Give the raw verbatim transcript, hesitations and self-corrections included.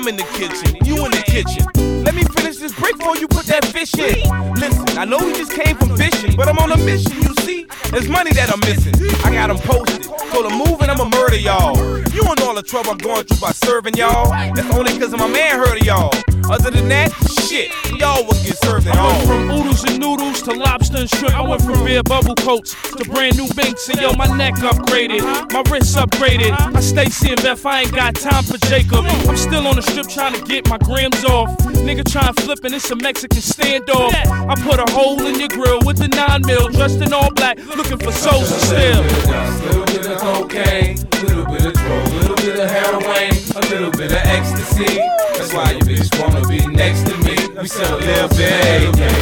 I'm in the kitchen, you in the kitchen. Let me finish this brick before you put that fish in. Listen, I know we just came from fishing, but I'm on a mission, you see. There's money that I'm missing. I got them posted, so the moving I'ma murder y'all. You don't know all the trouble I'm going through by serving y'all. That's only cause of my man heard of y'all. Other than that, shit, y'all will get served at I all. went from oodles and noodles to lobster and shrimp. I went from beer bubble coats to brand new binks. And yo, my neck upgraded, my wrists upgraded. I stay seeing Beth, I ain't got time for Jacob. I'm still on the strip trying to get my grams off. Nigga trying to flip and it's a Mexican standoff. I put a hole in your grill with the nine mil, dressed in all black, looking for souls to steal. Little bit of cocaine, little bit of drugs, little bit of heroin, a little bit of ecstasy. That's why your bitch wanna be next to me. We sell a little bit.